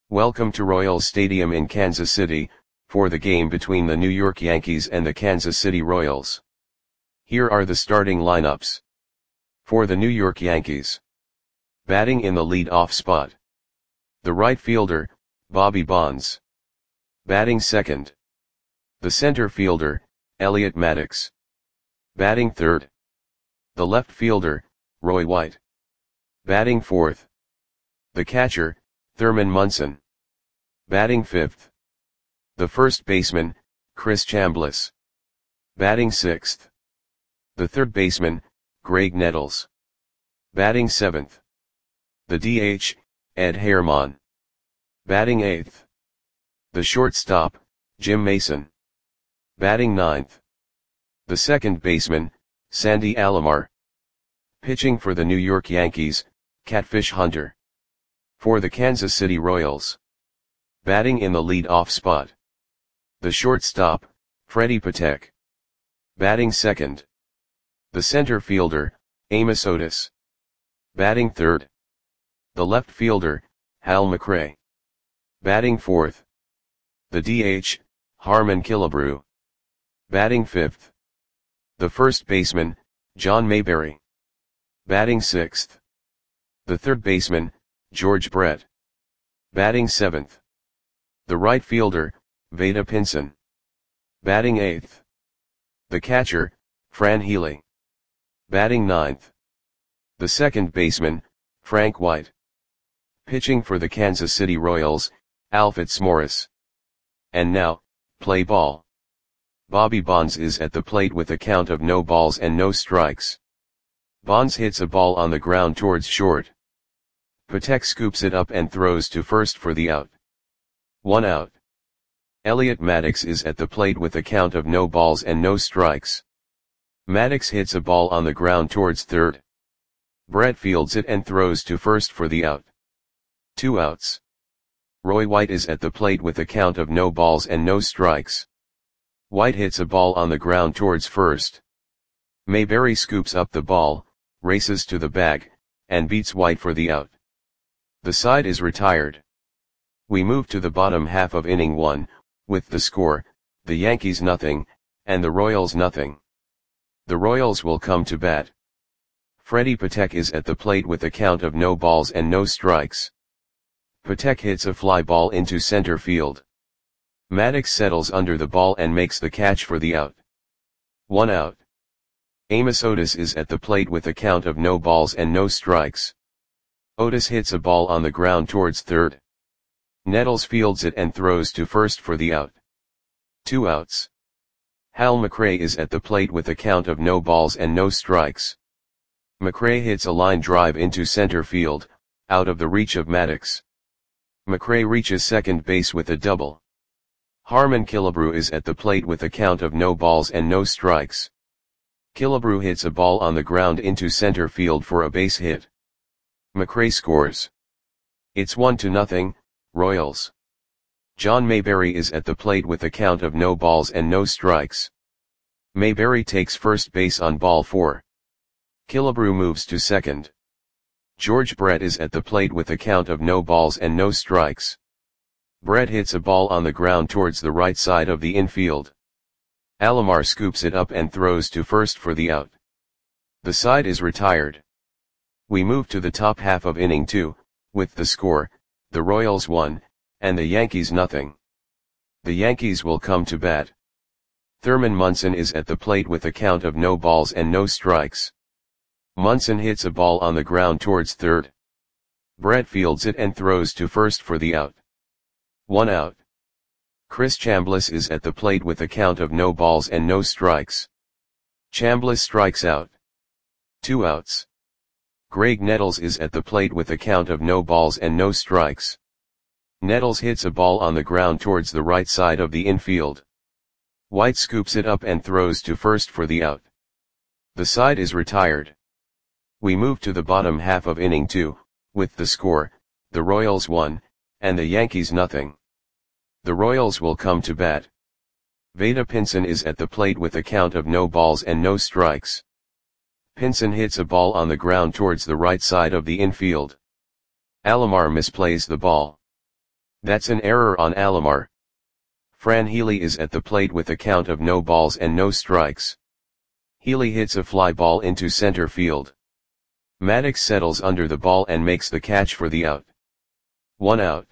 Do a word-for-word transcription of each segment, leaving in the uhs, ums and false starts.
Welcome to Royals Stadium in Kansas City, for the game between the New York Yankees and the Kansas City Royals. Here are the starting lineups. For the New York Yankees. Batting in the lead-off spot. The right fielder, Bobby Bonds. Batting second. The center fielder, Elliot Maddox. Batting third. The left fielder, Roy White. Batting fourth. The catcher, Thurman Munson. Batting fifth. The first baseman, Chris Chambliss. Batting sixth. The third baseman, Graig Nettles. Batting seventh. The D H, Ed Herman. Batting eighth. The shortstop, Jim Mason. Batting ninth. The second baseman, Sandy Alomar. Pitching for the New York Yankees, Catfish Hunter. For the Kansas City Royals. Batting in the lead-off spot. The shortstop, Freddy Patek. Batting second. The center fielder, Amos Otis. Batting third. The left fielder, Hal McRae. Batting fourth. The D H, Harmon Killebrew. Batting fifth. The first baseman, John Mayberry. Batting sixth. The third baseman, George Brett. Batting seventh. The right fielder, Vada Pinson. Batting eighth. The catcher, Fran Healy. Batting ninth. The second baseman, Frank White. Pitching for the Kansas City Royals, Al Fitzmaurice. And now, play ball. Bobby Bonds is at the plate with a count of no balls and no strikes. Bonds hits a ball on the ground towards short. Patek scoops it up and throws to first for the out. One out. Elliot Maddox is at the plate with a count of no balls and no strikes. Maddox hits a ball on the ground towards third. Brett fields it and throws to first for the out. Two outs. Roy White is at the plate with a count of no balls and no strikes. White hits a ball on the ground towards first. Mayberry scoops up the ball, races to the bag, and beats White for the out. The side is retired. We move to the bottom half of inning one, with the score, the Yankees nothing, and the Royals nothing. The Royals will come to bat. Freddy Patek is at the plate with a count of no balls and no strikes. Patek hits a fly ball into center field. Maddox settles under the ball and makes the catch for the out. One out. Amos Otis is at the plate with a count of no balls and no strikes. Otis hits a ball on the ground towards third. Nettles fields it and throws to first for the out. Two outs. Hal McRae is at the plate with a count of no balls and no strikes. McRae hits a line drive into center field, out of the reach of Maddox. McRae reaches second base with a double. Harmon Killebrew is at the plate with a count of no balls and no strikes. Killebrew hits a ball on the ground into center field for a base hit. McRae scores. It's one to nothing, Royals. John Mayberry is at the plate with a count of no balls and no strikes. Mayberry takes first base on ball four. Killebrew moves to second. George Brett is at the plate with a count of no balls and no strikes. Brett hits a ball on the ground towards the right side of the infield. Alomar scoops it up and throws to first for the out. The side is retired. We move to the top half of inning two, with the score, the Royals one, and the Yankees nothing. The Yankees will come to bat. Thurman Munson is at the plate with a count of no balls and no strikes. Munson hits a ball on the ground towards third. Brett fields it and throws to first for the out. One out. Chris Chambliss is at the plate with a count of no balls and no strikes. Chambliss strikes out. Two outs. Graig Nettles is at the plate with a count of no balls and no strikes. Nettles hits a ball on the ground towards the right side of the infield. White scoops it up and throws to first for the out. The side is retired. We move to the bottom half of inning two, with the score, the Royals one, and the Yankees nothing. The Royals will come to bat. Vada Pinson is at the plate with a count of no balls and no strikes. Pinson hits a ball on the ground towards the right side of the infield. Alomar misplays the ball. That's an error on Alomar. Fran Healy is at the plate with a count of no balls and no strikes. Healy hits a fly ball into center field. Maddox settles under the ball and makes the catch for the out. One out.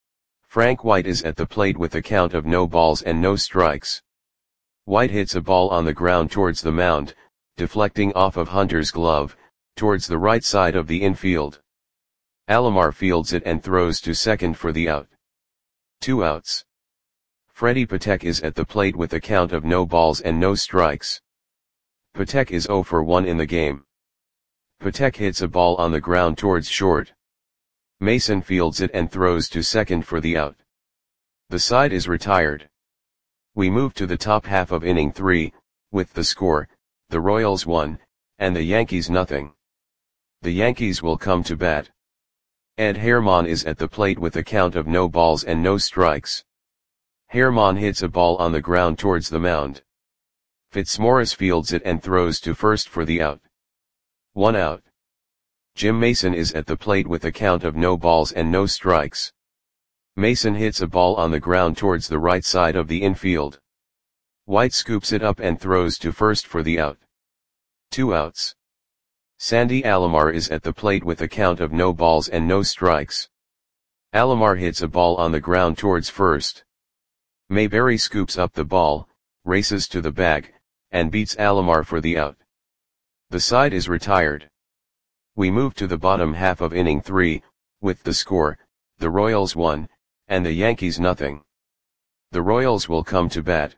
Frank White is at the plate with a count of no balls and no strikes. White hits a ball on the ground towards the mound, deflecting off of Hunter's glove, towards the right side of the infield. Alomar fields it and throws to second for the out. Two outs. Freddie Patek is at the plate with a count of no balls and no strikes. Patek is zero for one in the game. Patek hits a ball on the ground towards short. Mason fields it and throws to second for the out. The side is retired. We move to the top half of inning three, with the score, the Royals one, and the Yankees nothing. The Yankees will come to bat. Ed Herman is at the plate with a count of no balls and no strikes. Herman hits a ball on the ground towards the mound. Fitzmaurice fields it and throws to first for the out. One out. Jim Mason is at the plate with a count of no balls and no strikes. Mason hits a ball on the ground towards the right side of the infield. White scoops it up and throws to first for the out. Two outs. Sandy Alomar is at the plate with a count of no balls and no strikes. Alomar hits a ball on the ground towards first. Mayberry scoops up the ball, races to the bag, and beats Alomar for the out. The side is retired. We move to the bottom half of inning three, with the score, the Royals one, and the Yankees nothing. The Royals will come to bat.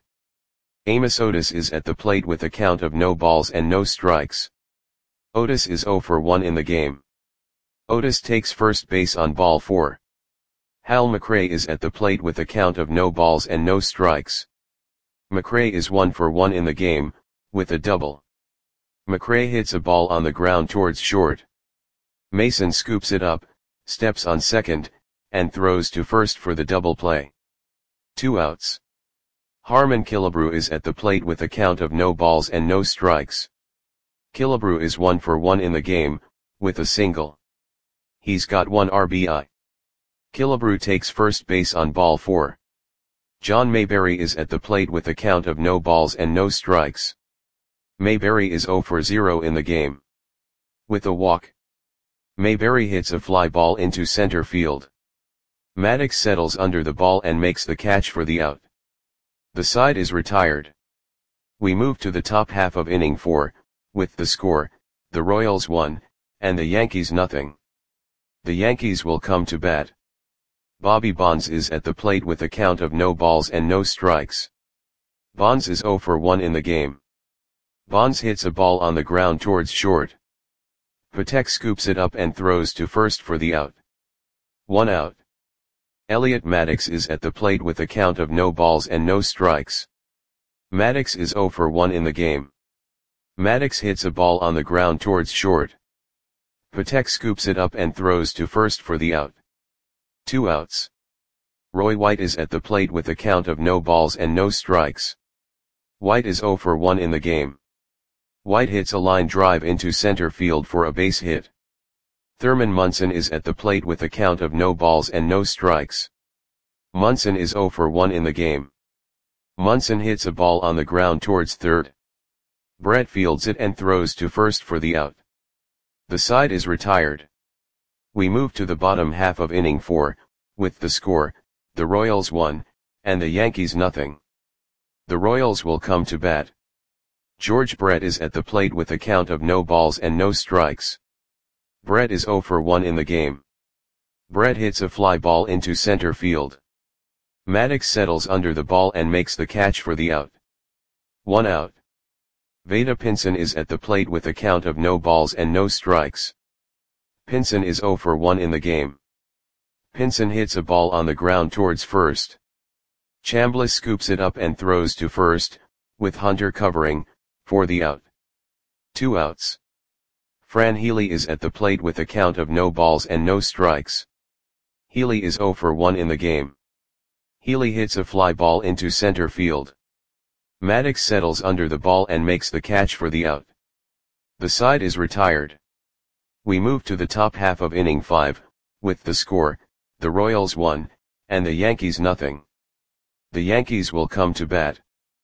Amos Otis is at the plate with a count of no balls and no strikes. Otis is zero for one in the game. Otis takes first base on ball four. Hal McRae is at the plate with a count of no balls and no strikes. McRae is one for one in the game, with a double. McRae hits a ball on the ground towards short. Mason scoops it up, steps on second, and throws to first for the double play. Two outs. Harmon Killebrew is at the plate with a count of no balls and no strikes. Killebrew is one for one in the game, with a single. He's got one R B I. Killebrew takes first base on ball four. John Mayberry is at the plate with a count of no balls and no strikes. Mayberry is zero for zero in the game. With a walk. Mayberry hits a fly ball into center field. Maddox settles under the ball and makes the catch for the out. The side is retired. We move to the top half of inning four, with the score, the Royals one, and the Yankees nothing. The Yankees will come to bat. Bobby Bonds is at the plate with a count of no balls and no strikes. Bonds is zero for one in the game. Bonds hits a ball on the ground towards short. Patek scoops it up and throws to first for the out. One out. Elliot Maddox is at the plate with a count of no balls and no strikes. Maddox is zero for one in the game. Maddox hits a ball on the ground towards short. Patek scoops it up and throws to first for the out. Two outs. Roy White is at the plate with a count of no balls and no strikes. White is zero for one in the game. White hits a line drive into center field for a base hit. Thurman Munson is at the plate with a count of no balls and no strikes. Munson is zero for one in the game. Munson hits a ball on the ground towards third. Brett fields it and throws to first for the out. The side is retired. We move to the bottom half of inning four, with the score, the Royals one, and the Yankees nothing. The Royals will come to bat. George Brett is at the plate with a count of no balls and no strikes. Brett is zero for one in the game. Brett hits a fly ball into center field. Maddox settles under the ball and makes the catch for the out. One out. Vada Pinson is at the plate with a count of no balls and no strikes. Pinson is zero for one in the game. Pinson hits a ball on the ground towards first. Chambliss scoops it up and throws to first, with Hunter covering, for the out. Two outs. Fran Healy is at the plate with a count of no balls and no strikes. Healy is zero for one in the game. Healy hits a fly ball into center field. Maddox settles under the ball and makes the catch for the out. The side is retired. We move to the top half of inning five, with the score, the Royals one, and the Yankees nothing. The Yankees will come to bat.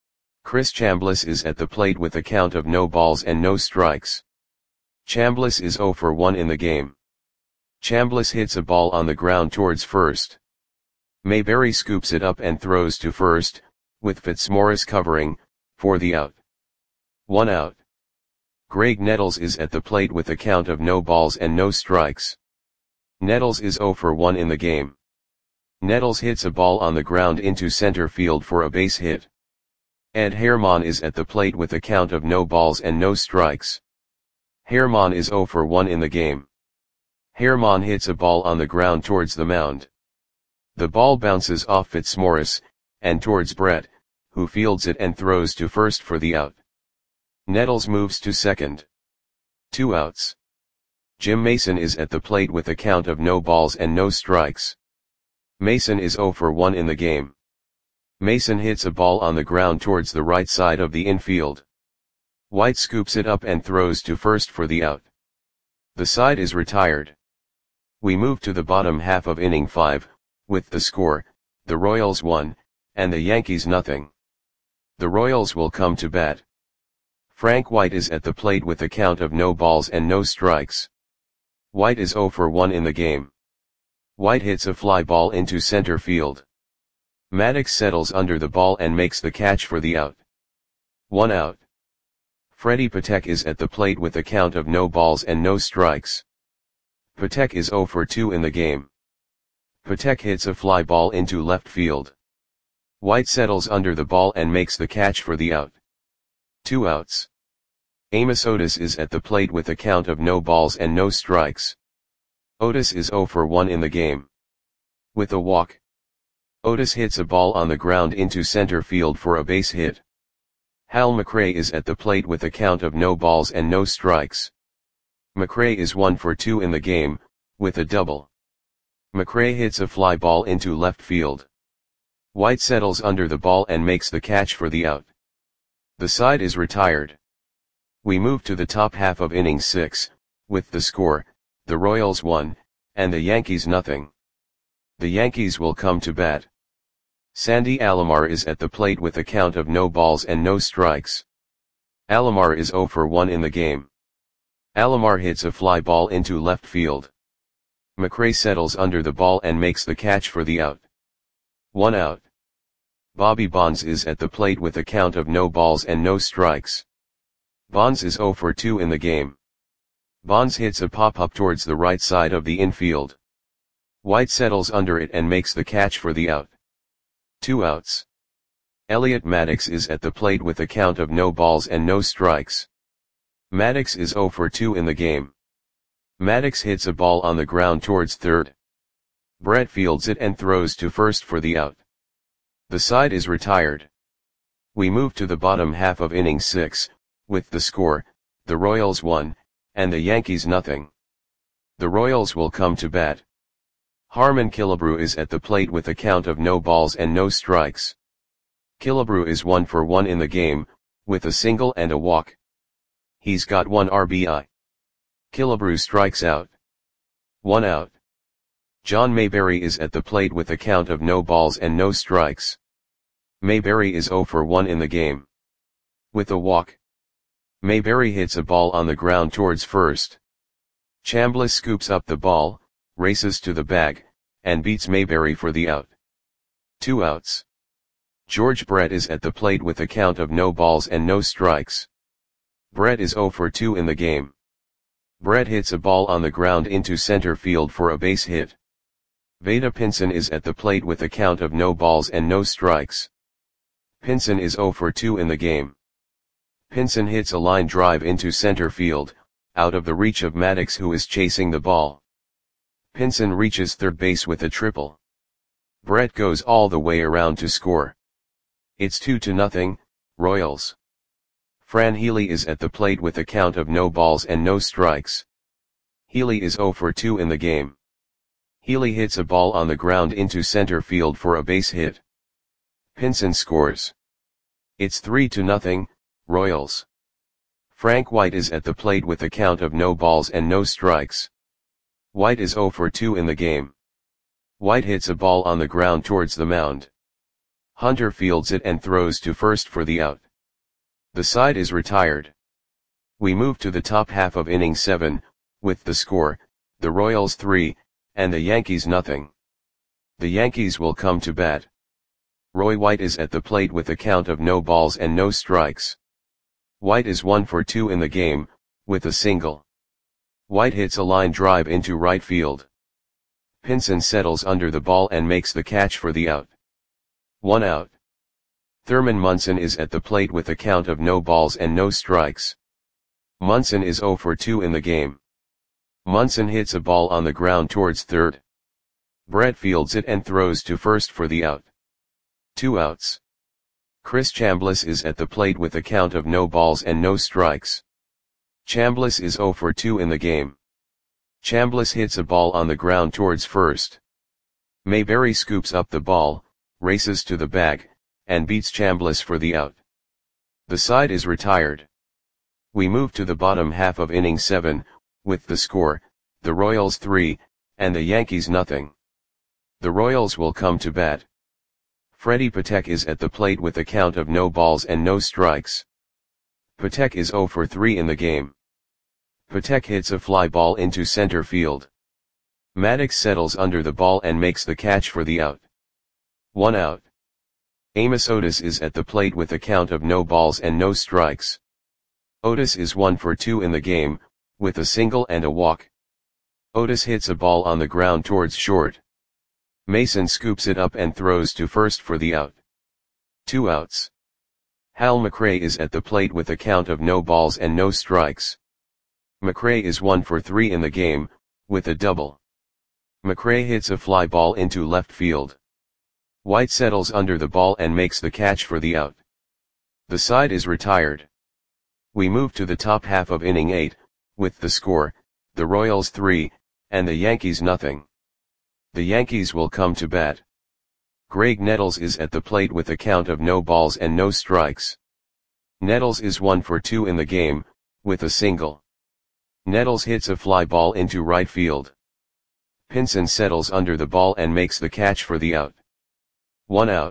Chris Chambliss is at the plate with a count of no balls and no strikes. Chambliss is zero for one in the game. Chambliss hits a ball on the ground towards first. Mayberry scoops it up and throws to first, with Fitzmaurice covering, for the out. One out. Greg Nettles is at the plate with a count of no balls and no strikes. Nettles is zero for one in the game. Nettles hits a ball on the ground into center field for a base hit. Ed Herman is at the plate with a count of no balls and no strikes. Herman is zero for one in the game. Herman hits a ball on the ground towards the mound. The ball bounces off Fitzmaurice, and towards Brett, who fields it and throws to first for the out. Nettles moves to second. Two outs. Jim Mason is at the plate with a count of no balls and no strikes. Mason is zero for one in the game. Mason hits a ball on the ground towards the right side of the infield. White scoops it up and throws to first for the out. The side is retired. We move to the bottom half of inning five, with the score, the Royals one, and the Yankees nothing. The Royals will come to bat. Frank White is at the plate with a count of no balls and no strikes. White is zero for one in the game. White hits a fly ball into center field. Maddox settles under the ball and makes the catch for the out. One out. Freddie Patek is at the plate with a count of no balls and no strikes. Patek is zero for two in the game. Patek hits a fly ball into left field. White settles under the ball and makes the catch for the out. Two outs. Amos Otis is at the plate with a count of no balls and no strikes. Otis is zero for one in the game. With a walk. Otis hits a ball on the ground into center field for a base hit. Hal McRae is at the plate with a count of no balls and no strikes. McRae is one for two in the game, with a double. McRae hits a fly ball into left field. White settles under the ball and makes the catch for the out. The side is retired. We move to the top half of inning six, with the score, the Royals one, and the Yankees nothing. The Yankees will come to bat. Sandy Alomar is at the plate with a count of no balls and no strikes. Alomar is zero for one in the game. Alomar hits a fly ball into left field. McRae settles under the ball and makes the catch for the out. One out. Bobby Bonds is at the plate with a count of no balls and no strikes. Bonds is zero for two in the game. Bonds hits a pop-up towards the right side of the infield. White settles under it and makes the catch for the out. Two outs. Elliot Maddox is at the plate with a count of no balls and no strikes. Maddox is zero for two in the game. Maddox hits a ball on the ground towards third. Brett fields it and throws to first for the out. The side is retired. We move to the bottom half of inning six, with the score, the Royals one, and the Yankees nothing. The Royals will come to bat. Harmon Killebrew is at the plate with a count of no balls and no strikes. Killebrew is one for one in the game, with a single and a walk. He's got one R B I. Killebrew strikes out. One out. John Mayberry is at the plate with a count of no balls and no strikes. Mayberry is zero for one in the game. With a walk. Mayberry hits a ball on the ground towards first. Chambliss scoops up the ball, races to the bag, and beats Mayberry for the out. Two outs. George Brett is at the plate with a count of no balls and no strikes. Brett is zero for two in the game. Brett hits a ball on the ground into center field for a base hit. Vada Pinson is at the plate with a count of no balls and no strikes. Pinson is zero for two in the game. Pinson hits a line drive into center field, out of the reach of Maddox, who is chasing the ball. Pinson reaches third base with a triple. Brett goes all the way around to score. It's two to nothing, Royals. Fran Healy is at the plate with a count of no balls and no strikes. Healy is zero for two in the game. Healy hits a ball on the ground into center field for a base hit. Pinson scores. It's three to nothing, Royals. Frank White is at the plate with a count of no balls and no strikes. White is zero for two in the game. White hits a ball on the ground towards the mound. Hunter fields it and throws to first for the out. The side is retired. We move to the top half of inning seven, with the score, the Royals three, and the Yankees nothing. The Yankees will come to bat. Roy White is at the plate with a count of no balls and no strikes. White is one for two in the game, with a single. White hits a line drive into right field. Pinson settles under the ball and makes the catch for the out. One out. Thurman Munson is at the plate with a count of no balls and no strikes. Munson is zero for two in the game. Munson hits a ball on the ground towards third. Brett fields it and throws to first for the out. Two outs. Chris Chambliss is at the plate with a count of no balls and no strikes. Chambliss is zero for two in the game. Chambliss hits a ball on the ground towards first. Mayberry scoops up the ball, races to the bag, and beats Chambliss for the out. The side is retired. We move to the bottom half of inning seven, with the score, the Royals three, and the Yankees nothing. The Royals will come to bat. Freddie Patek is at the plate with a count of no balls and no strikes. Patek is zero for three in the game. Patek hits a fly ball into center field. Maddox settles under the ball and makes the catch for the out. One out. Amos Otis is at the plate with a count of no balls and no strikes. Otis is one for two in the game, with a single and a walk. Otis hits a ball on the ground towards short. Mason scoops it up and throws to first for the out. Two outs. Hal McRae is at the plate with a count of no balls and no strikes. McRae is one for three in the game, with a double. McRae hits a fly ball into left field. White settles under the ball and makes the catch for the out. The side is retired. We move to the top half of inning eight, with the score, the Royals three, and the Yankees nothing. The Yankees will come to bat. Greg Nettles is at the plate with a count of no balls and no strikes. Nettles is one for two in the game, with a single. Nettles hits a fly ball into right field. Pinson settles under the ball and makes the catch for the out. One out.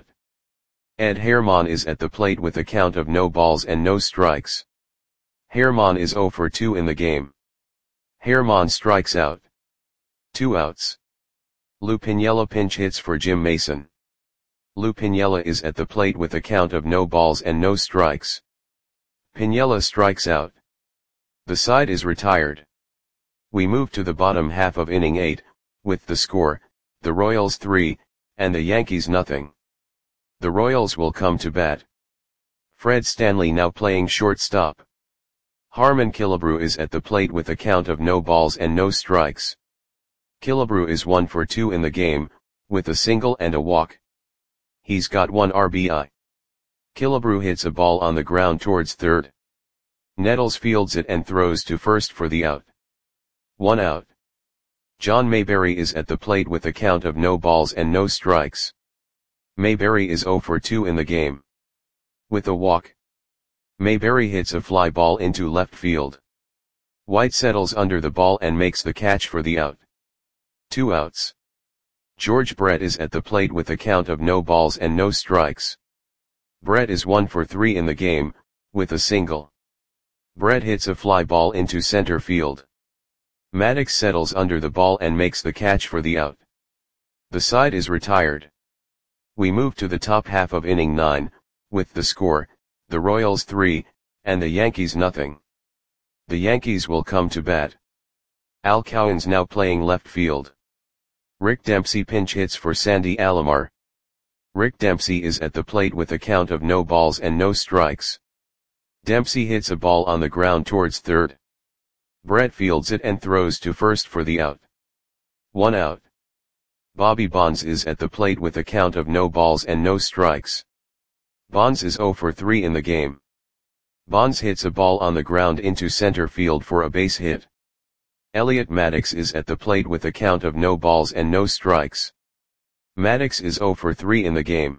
Ed Herman is at the plate with a count of no balls and no strikes. Herman is zero for two in the game. Herman strikes out. Two outs. Lou Piniella pinch hits for Jim Mason. Lou Piniella is at the plate with a count of no balls and no strikes. Piniella strikes out. The side is retired. We move to the bottom half of inning eight, with the score, the Royals three, and the Yankees nothing. The Royals will come to bat. Fred Stanley now playing shortstop. Harmon Killebrew is at the plate with a count of no balls and no strikes. Killebrew is one for two in the game, with a single and a walk. He's got one R B I. Killebrew hits a ball on the ground towards third. Nettles fields it and throws to first for the out. One out. John Mayberry is at the plate with a count of no balls and no strikes. Mayberry is zero for two in the game. With a walk. Mayberry hits a fly ball into left field. White settles under the ball and makes the catch for the out. Two outs. George Brett is at the plate with a count of no balls and no strikes. Brett is one for three in the game, with a single. Brett hits a fly ball into center field. Maddox settles under the ball and makes the catch for the out. The side is retired. We move to the top half of inning nine, with the score, the Royals three, and the Yankees nothing. The Yankees will come to bat. Al Cowan's now playing left field. Rick Dempsey pinch hits for Sandy Alomar. Rick Dempsey is at the plate with a count of no balls and no strikes. Dempsey hits a ball on the ground towards third. Brett fields it and throws to first for the out. One out. Bobby Bonds is at the plate with a count of no balls and no strikes. Bonds is zero for three in the game. Bonds hits a ball on the ground into center field for a base hit. Elliot Maddox is at the plate with a count of no balls and no strikes. Maddox is zero for three in the game.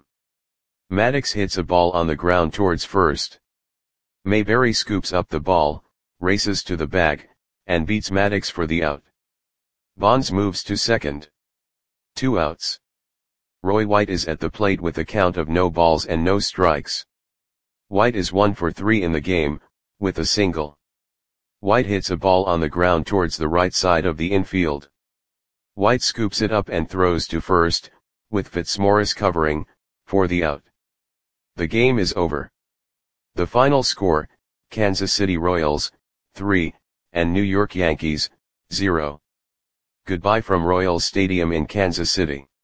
Maddox hits a ball on the ground towards first. Mayberry scoops up the ball, races to the bag, and beats Maddox for the out. Bonds moves to second. Two outs. Roy White is at the plate with a count of no balls and no strikes. White is one for three in the game, with a single. White hits a ball on the ground towards the right side of the infield. White scoops it up and throws to first, with Fitzmaurice covering, for the out. The game is over. The final score, Kansas City Royals, three, and New York Yankees, zero. Goodbye from Royals Stadium in Kansas City.